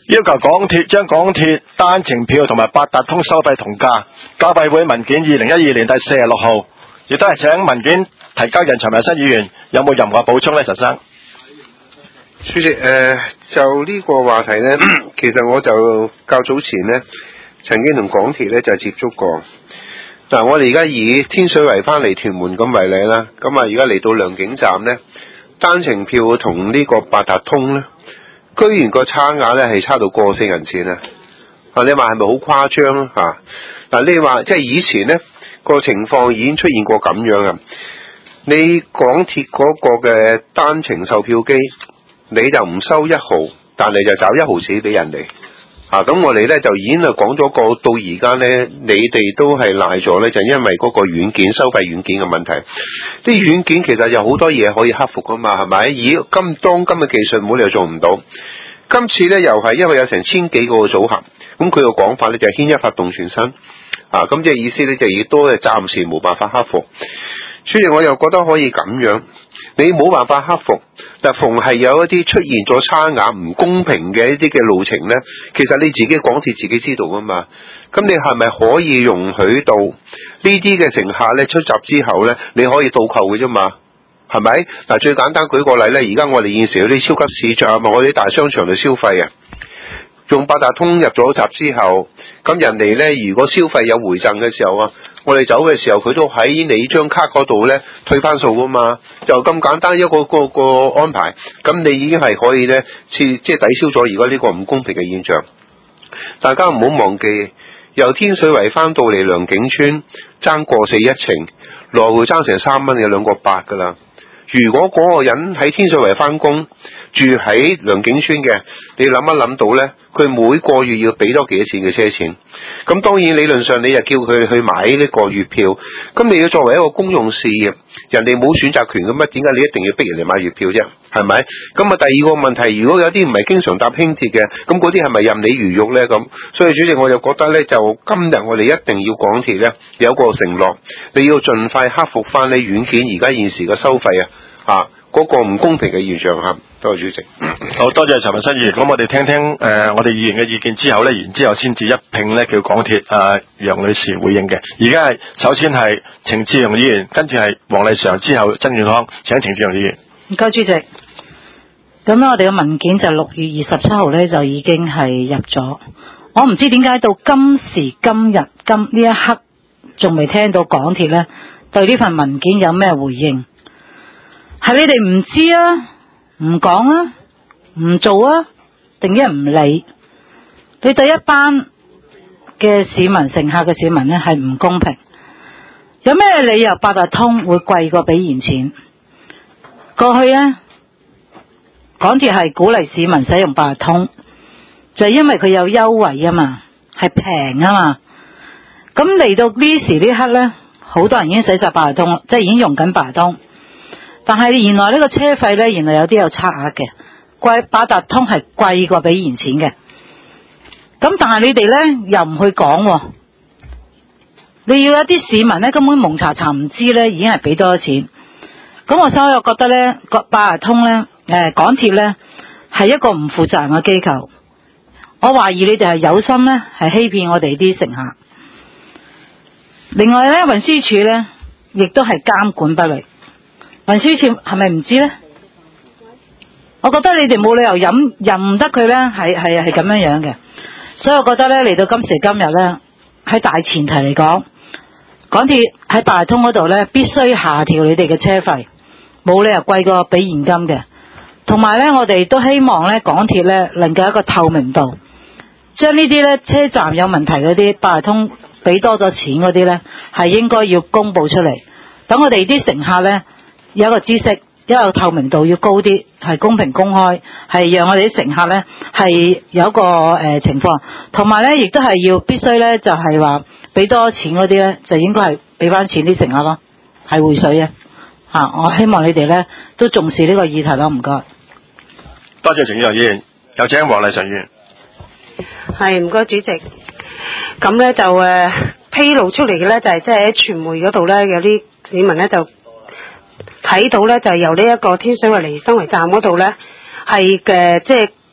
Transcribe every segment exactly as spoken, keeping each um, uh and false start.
要求港鐵將港鐵單程票同埋八達通收費同價。交費會文件二零一二年第四十六號，亦都係請文件提交人陳文新議員，有冇任何補充呢？陳生， 主席，誒、呃、就呢個話題呢，其實我就較早前呢曾經同港鐵呢就接觸過。嗱，我哋而家以天水圍翻嚟屯門咁為例啦，咁啊而家嚟到良景站呢，單程票同呢個八達通呢，居然個差額呢係差到過四銀錢啊！啊，你話係咪好誇張啊？嚇！嗱，你話即係以前呢個情況已經出現過咁樣啊！你港鐵嗰個嘅單程售票機，你就唔收一毫，但係就找一毫子俾人哋。啊，咁我哋咧就已經啊講咗個，到而家咧，你哋都係賴咗咧，就因為嗰個軟件收費軟件嘅問題。啲軟件其實有好多嘢可以克服噶嘛，係咪？以今當今嘅技術冇理由做唔到。今次咧又係因為有成千幾個組合，咁佢個講法咧就係牽一發動全身。啊，咁即係意思咧就亦都係暫時冇辦法克服。所以我又覺得可以咁樣。你冇辦法克服，但逢係有一啲出現咗差額唔公平嘅一啲嘅路程呢，其實你自己港鐵自己知道噶嘛，咁你係咪可以容許到呢啲嘅乘客呢出閘之後呢，你可以倒扣嘅啫嘛？係咪？嗱，最簡單舉個例呢，而家我哋現時有啲超級市場啊，我哋啲大商場度消費啊，用八達通入咗閘之後，咁人哋呢，如果消費有回贈嘅時候啊，我哋走嘅時候，佢都喺你張卡嗰度咧退翻數噶嘛，就咁簡單一個個個安排，咁你已經係可以咧，即係抵消咗而家呢個唔公平嘅現象。大家唔好忘記，由天水圍翻到嚟良景村爭過四一程，來回爭成三蚊，有兩個八噶啦。如果嗰個人喺天水圍翻工，住喺良景村嘅，你諗一諗到呢，佢每個月要俾多幾多錢嘅車錢？咁當然理論上你又叫佢去買呢個月票，咁你要作為一個公用事業，人哋冇選擇權嘅乜？點解你一定要逼人哋買月票啫？係咪？咁啊，第二個問題，如果有啲唔係經常搭輕鐵嘅，咁嗰啲係咪任你魚肉呢？咁所以主席我就覺得呢，就今日我哋一定要港鐵呢有個承諾，你要盡快克服翻你軟件而家現時嘅收費啊！啊，嗰、那個唔公平嘅現象嚇，多謝主席。 好多謝陳文新議員。咁我哋聽聽誒、呃、我哋議員嘅意見之後咧，然之後先至一併咧叫港鐵啊楊女士回應嘅。而家係首先係程志榮議員，跟住係黃麗嫦，之後曾遠康。請程志榮議員。 唔該主席。咁咧，我哋嘅文件就六月二十七號咧就已經係入咗。我唔知點解到今時今日今呢一刻仲未聽到港鐵咧對呢份文件有咩回應。係你哋唔知啊，唔講啊，唔做啊，定一唔理？你對一班嘅市民、乘客嘅市民呢係唔公平。有咩理由八達通會貴過俾現錢？過去呢，港鐵係鼓勵市民使用八達通，就係因為佢有優惠啊嘛，係平啊嘛。咁嚟到呢時呢刻呢，好多人已經使晒八達通，即係已經用緊八達通。但係原來呢個車費呢，原來有啲有差額嘅，貴八達通係貴過俾現錢嘅。咁但係你哋呢，又唔去講，你要有啲市民呢，根本蒙查查唔知呢已經係俾多咗錢。咁我所以我覺得呢個八達通呢，誒港鐵呢係一個唔負責任嘅機構。我懷疑你哋係有心呢，係欺騙我哋啲乘客。另外呢，運輸署呢亦都係監管不力。運輸署係咪唔知呢？我覺得你哋冇理由任任得佢呢，係係係咁樣樣嘅。所以我覺得呢，嚟到今時今日呢，喺大前提嚟講，港鐵喺八達通嗰度呢，必須下調你哋嘅車費，冇理由貴過俾現金嘅。同埋呢，我哋都希望呢，港鐵呢能夠有一個透明度，將呢啲呢車站有問題嗰啲八達通俾多咗錢嗰啲呢，係應該要公佈出嚟，等我哋啲乘客呢。有一個知識，一個透明度要高啲，係公平公開，係讓我哋啲乘客呢係有一個誒、呃、情況，同埋呢亦都係要必須呢就係話俾多錢嗰啲呢，就應該係俾翻錢啲乘客咯，係匯水嘅嚇、啊。我希望你哋呢都重視呢個議題咯，唔該。 多謝程志榮議員，有請黃麗嫦議員。 係唔該主席。咁呢就誒、呃、披露出嚟嘅呢，就係即係喺傳媒嗰度呢，有啲市民呢就。睇到咧就係由呢一個天水圍嚟新圍站嗰度咧係嘅，即係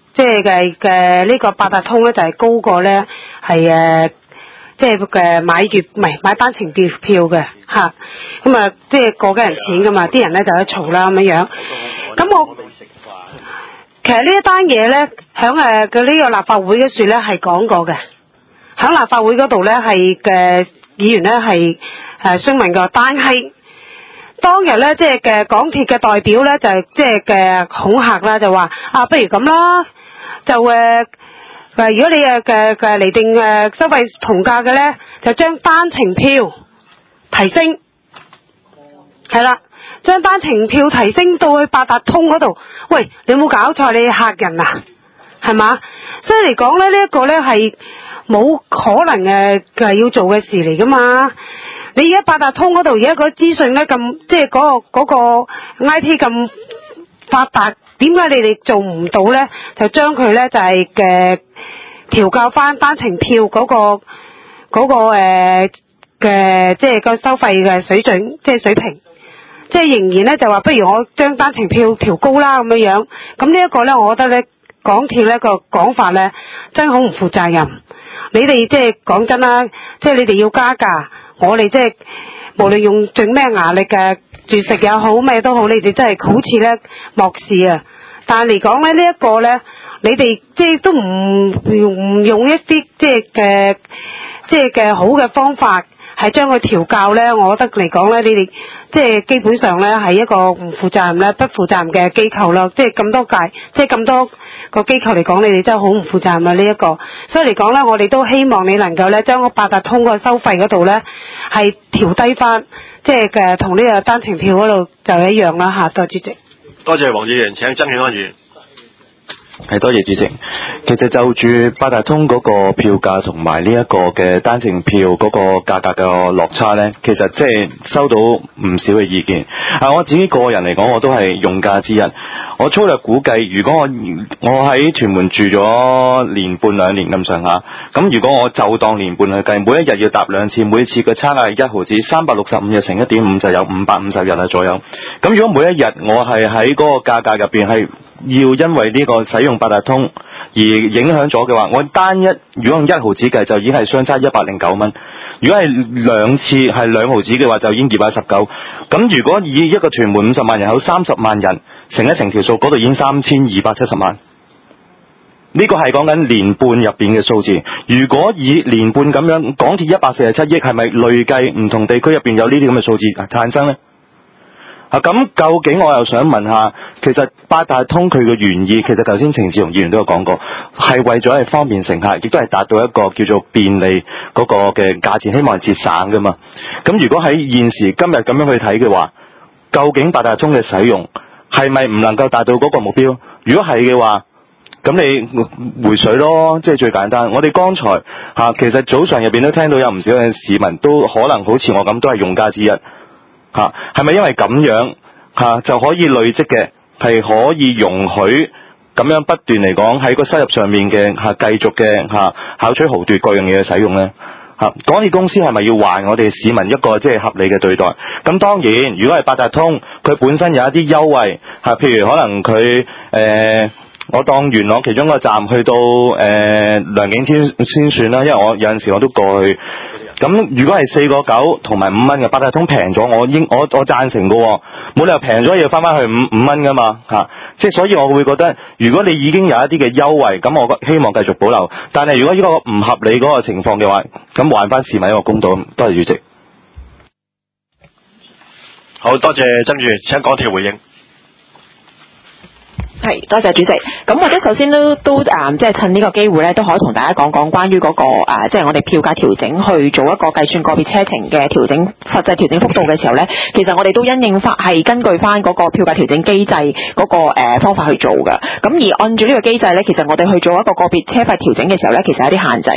即係嘅嘅呢個八達通咧就係高過咧係誒即係嘅買月唔係買單程票票嘅嚇，咁啊即係過幾人錢噶嘛，啲人咧就喺嘈啦咁樣樣。咁我其實呢一單嘢咧，響誒嘅呢個立法會嘅處咧係講過嘅，響立法會嗰度咧係嘅議員咧係誒詢問過，但係當日咧即係嘅港鐵嘅代表咧就係即係嘅恐嚇啦，就話啊不如咁啦，就誒誒、呃、如果你誒嘅嘅嚟定誒收費同價嘅咧，就將單程票提升，係啦。將單程票提升到去八達通嗰度，喂，你有冇搞錯？你嚇人啊，係嘛？所以嚟講咧，呢、這、一個咧係冇可能嘅嘅要做嘅事嚟噶嘛。你而家八達通嗰度而家個資訊咧咁，即係嗰個嗰、嗰個 I T 咁發達，點解你哋做唔到咧？就將佢咧就係嘅調校翻單程票嗰、嗰個嗰、嗰個誒嘅即係個收費嘅水準，即係水平。即係仍然咧就話不如我將單程票調高啦咁樣樣，咁呢一個咧我覺得咧港鐵咧個講法咧真係好唔負責任。你哋即係講真啦，即係你哋要加價，我哋即係無論用盡咩牙力嘅絕食也好咩都好，你哋真係好似咧漠視啊。但係嚟講咧呢一個咧，你哋即係都唔唔用一啲即係嘅即係嘅好嘅方法。係將佢調教咧，我覺得嚟講咧，你哋即係基本上咧係一個唔負責任咧、不負責任嘅機構咯。即係咁多屆，即係咁多個機構嚟講，你哋真係好唔負責任啊！呢一個，所以嚟講咧，我哋都希望你能夠咧將個八達通個收費嗰度咧係調低翻，即係嘅同呢個單程票嗰度就一樣啦嚇。多謝主席。 多謝黃議員，請曾慶安議員。 係多謝主席。其實就住八達通嗰個票價同埋呢一個嘅單程票嗰個價格嘅落差呢，其實即係收到唔少嘅意見。啊，我自己個人嚟講，我都係用家之一。我粗略估計，如果我我喺屯門住咗年半兩年咁上下，咁如果我就當年半去計，每一日要搭兩次，每次嘅差額係一毫子，三百六十五日乘一點五就有五百五十日啊左右。咁如果每一日我係喺嗰個價格入邊係要因為呢個使用八達通而影響咗嘅話，我單一如果用一毫子計就已經係相差一百零九蚊。如果係兩次係兩毫子嘅話，就已經二百一十九。咁如果以一個屯門五十萬人口三十萬人乘一乘條數，嗰度已經三千二百七十萬。呢個係講緊年半入邊嘅數字。如果以年半咁樣，港鐵一百四十七億係咪累計唔同地區入邊有呢啲咁嘅數字產生呢？啊，咁究竟我又想問下，其實八達通佢嘅原意，其實頭先程志雄議員都有講過，係為咗係方便乘客，亦都係達到一個叫做便利嗰個嘅價錢，希望係節省噶嘛。咁如果喺現時今日咁樣去睇嘅話，究竟八達通嘅使用係咪唔能夠達到嗰個目標？如果係嘅話，咁你回水咯，即係最簡單。我哋剛才嚇，其實早上入邊都聽到有唔少嘅市民都可能好似我咁，都係用家之一。吓，係咪因為咁樣吓就可以累積嘅，係可以容許咁樣不斷嚟講喺個收入上面嘅吓繼續嘅吓巧取豪奪各樣嘢嘅使用呢？吓，港鐵公司係咪要還我哋市民一個即係合理嘅對待？咁當然，如果係八達通，佢本身有一啲優惠吓，譬如可能佢誒、呃，我當元朗其中一個站去到誒、呃、良景先先算啦，因為我有陣時我都過去。咁如果係四個九同埋五蚊嘅八達通平咗，我應我我贊成嘅喎，冇理由平咗要翻翻去五五蚊噶嘛嚇，即係所以我會覺得，如果你已經有一啲嘅優惠，咁我希望繼續保留。但係如果呢個唔合理嗰個情況嘅話，咁還翻市民一個公道。多謝主席。 好多謝曾議員，請港鐵回應。 係，多謝主席。咁或者首先都都誒，即係趁呢個機會咧，都可以同大家講講關於嗰、那個誒，即、呃、係、就是、我哋票價調整去做一個計算個別車程嘅調整，實際調整幅度嘅時候咧，其實我哋都因應翻係根據翻嗰個票價調整機制嗰、那個誒、呃、方法去做嘅。咁而按照呢個機制咧，其實我哋去做一個個別車費調整嘅時候咧，其實有啲限制嘅。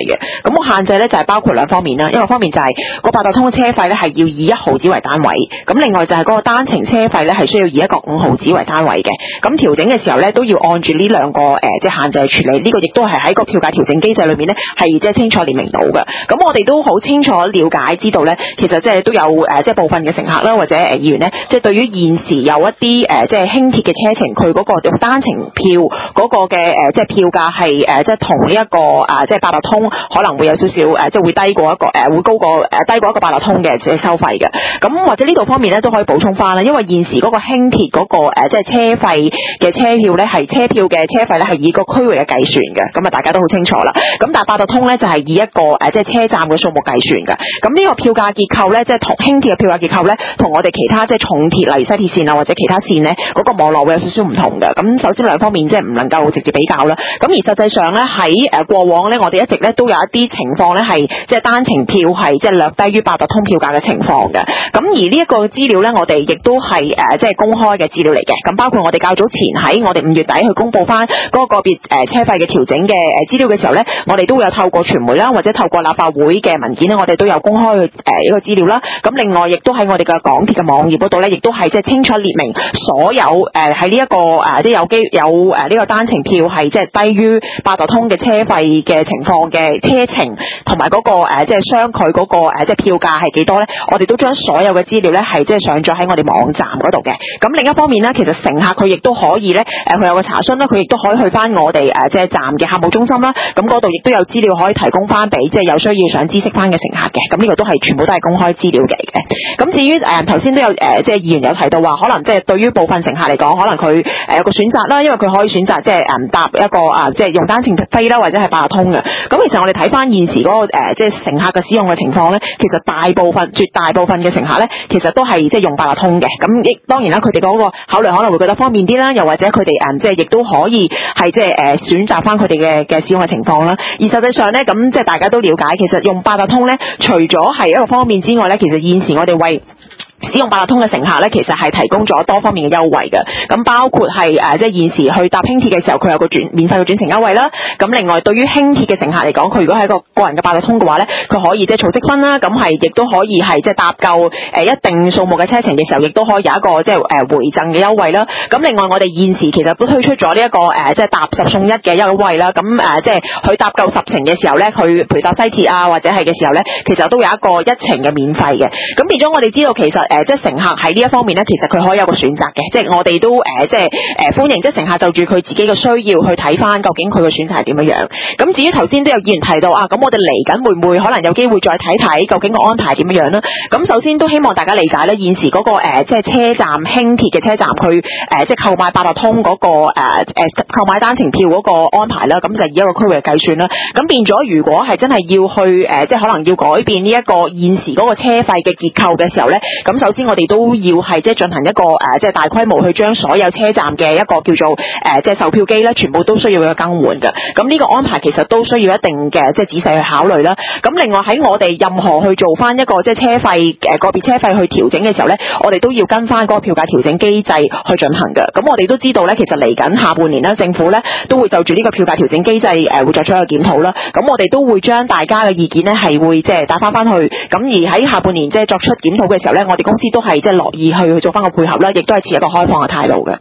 咁個限制咧就係包括兩方面啦，一個方面就係個八達通嘅車費咧係要以一毫子為單位，咁另外就係嗰個單程車費咧係需要以一個五毫子為單位嘅。咁調整嘅時候咧都要按住呢兩個誒、呃、即係限制去處理，呢、這個亦都係喺個票價調整機制裏面咧係即係清楚列明到嘅。咁我哋都好清楚了解知道咧，其實即係都有誒、呃、即係部分嘅乘客啦或者誒議員咧，即係對於現時有一啲誒、呃、即係輕鐵嘅車程，佢嗰個單程票嗰個嘅誒、呃、即係票價係誒即係同呢一個啊、呃、即係八達通可能會有少少誒、呃、即係會低過一個誒、呃、會高過誒、呃、低過一個八達通嘅即係收費嘅。咁或者呢度方面咧都可以補充翻啦，因為現時嗰個輕鐵嗰、那個誒、呃、即係車費嘅車票咧係車票嘅車費咧係以個區域嘅計算嘅，咁啊大家都好清楚啦。咁但係八達通咧就係以一個誒、呃、即係車站嘅數目計算嘅。咁呢個票價結構咧，即係同輕鐵嘅票價結構咧，同我哋其他即係重鐵例如西鐵線啊或者其他線咧嗰、那個網絡會有少少唔同嘅。咁首先兩方面即係唔能夠直接比較啦。咁而實際上咧喺誒過往咧，我哋一直咧都有一啲情況咧係即係單程票係即係略低於八達通票價嘅情況嘅。咁而呢一個資料咧，我哋亦都係誒即係公開嘅資料嚟嘅。咁包括我哋較早前喺我哋五月底去公布翻嗰個個別誒車費嘅調整嘅誒資料嘅時候咧，我哋都會有透過傳媒啦，或者透過立法會嘅文件咧，我哋都有公開誒一個資料啦。咁另外亦都喺我哋嘅港鐵嘅網頁嗰度咧，亦都係即係清楚列明所有誒喺呢一個誒即係有機有誒呢個單程票係即係低於八達通嘅車費嘅情況嘅車程，同埋嗰個誒即係相距嗰個誒即係票價係幾多咧？我哋都將所有嘅資料咧係即係上載喺我哋網站嗰度嘅。咁另一方面咧，其實乘客佢亦都可以咧誒佢有個查詢啦，佢亦都可以去翻我哋誒即係站嘅客務中心啦。咁嗰度亦都有資料可以提供翻俾即係有需要想知識翻嘅乘客嘅。咁呢個都係全部都係公開資料嚟嘅。咁至於誒頭先都有誒、呃、即係議員有提到話，可能即係對於部分乘客嚟講，可能佢誒有個選擇啦，因為佢可以選擇即係誒搭一個啊即係用單程飛啦，或者係八達通嘅。咁其實我哋睇翻現時嗰、那個誒、呃、即係乘客嘅使用嘅情況咧，其實大部分絕大部分嘅乘客咧，其實都係即係用八達通嘅。咁亦當然啦，佢哋嗰個考慮可能會覺得方便啲啦，又或者佢哋誒即係亦都可以係即係誒選擇翻佢哋嘅嘅使用嘅情況啦。而實際上咧，咁即係大家都了解，其實用八達通咧，除咗係一個方便之外咧，其實現時我哋為使用八達通嘅乘客咧，其實係提供咗多方面嘅優惠嘅。咁包括係誒、呃，即係現時去搭輕鐵嘅時候，佢有個轉免費嘅轉乘優惠啦。咁另外，對於輕鐵嘅乘客嚟講，佢如果係個個人嘅八達通嘅話咧，佢可以即係儲積分啦。咁係亦都可以係即係搭夠誒、呃、一定數目嘅車程嘅時候，亦都可以有一個即係誒、呃、回贈嘅優惠啦。咁另外，我哋現時其實都推出咗呢一個誒、呃、即係搭十送一嘅優惠啦。咁誒、呃、即係佢搭夠十程嘅時候咧，佢譬如搭西鐵啊或者係嘅時候咧，其實都有一個一程嘅免費嘅。咁變咗我哋知道其實。誒、呃，即係乘客喺呢一方面咧，其實佢可以有個選擇嘅，即係我哋都誒、呃，即係誒、呃、歡迎，即係乘客就住佢自己嘅需要去睇翻，究竟佢嘅選擇係點樣樣。咁至於頭先都有議員提到啊，咁我哋嚟緊會唔會可能有機會再睇睇，究竟個安排係點樣樣咧？咁首先都希望大家理解咧，現時嗰、那個誒、呃，即係車站輕鐵嘅車站，佢誒、呃、即係購買八達通嗰、那個誒誒購買單程票嗰個安排啦，咁就以一個區域嘅計算啦。咁變咗，如果係真係要去誒、呃，即係可能要改變呢一個現時嗰個車費嘅結構嘅時候咧，咁首先我哋都要係即係進行一個誒、呃，即係大規模去將所有車站嘅一個叫做誒、呃，即係售票機咧，全部都需要去更換嘅。咁呢個安排其實都需要一定嘅即係仔細去考慮啦。咁另外喺我哋任何去做翻一個即係車費誒個別車費去調整嘅時候咧，我哋都要跟翻嗰個票價調整機制去進行嘅。咁我哋都知道咧，其實嚟緊下半年咧，政府咧都會就住呢個票價調整機制誒、呃、會作出一個檢討啦。咁我哋都會將大家嘅意見咧係會即係打翻翻去。咁而喺下半年即係作出檢討嘅時候咧，我哋公司都係即係樂意去去做翻個配合啦，亦都係持一個開放嘅態度嘅。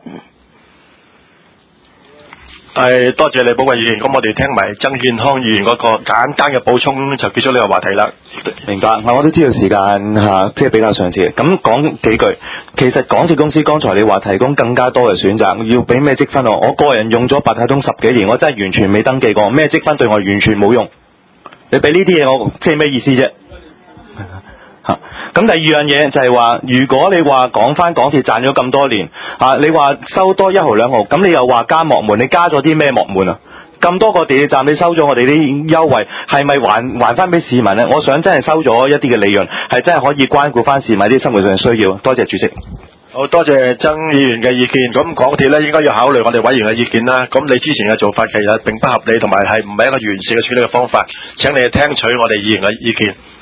係多謝你寶貴議員，咁我哋聽埋曾健康議員嗰個簡單嘅補充就結束呢個話題啦。 明白，我都知道時間嚇，即係比較上次。咁講幾句，其實港鐵公司剛才你話提供更加多嘅選擇，要俾咩積分我？我個人用咗八達通十幾年，我真係完全未登記過，咩積分對我完全冇用。你俾呢啲嘢我，即係咩意思啫？嚇！咁第二樣嘢就係話，如果你話講翻港鐵賺咗咁多年嚇，你話收多一毫兩毫，咁你又話加幕門，你加咗啲咩幕門啊？咁多個地鐵站你收咗我哋啲優惠，係咪還還翻俾市民呢？我想真係收咗一啲嘅利潤，係真係可以關顧翻市民啲生活上嘅需要。多謝主席。 好多謝曾議員嘅意見。咁港鐵咧應該要考慮我哋委員嘅意見啦。咁你之前嘅做法其實並不合理，同埋係唔係一個完善嘅處理嘅方法。請你聽取我哋議員嘅意見。